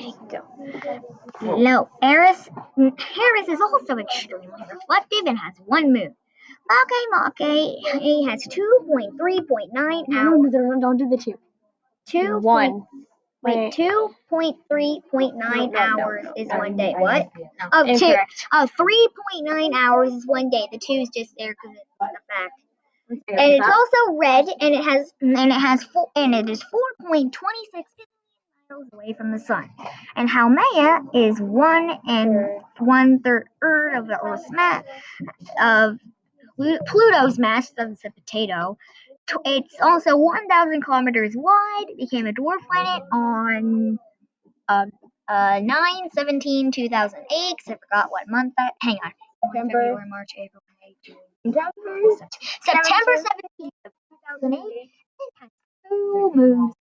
Go. No, Harris is also extremely reflective and has one moon. Makemake has 2.3.9 hours. No, don't do the 2. 2.3.9 hours is one day. What? Oh, Incorrect. 3.9 hours is one day. The 2 is just there because it's a fact. And it's also red, and it is 4.26 miles away from the sun. And Haumea is 1 1/3 of the Earth's mass of Pluto's mass. Doesn't say potato. It's also 1,000 kilometers wide. It became a dwarf planet on 9/17/2008. I forgot what month that. Hang on. February, March, April, May, June. September 17th of 2008. It has 2 moons.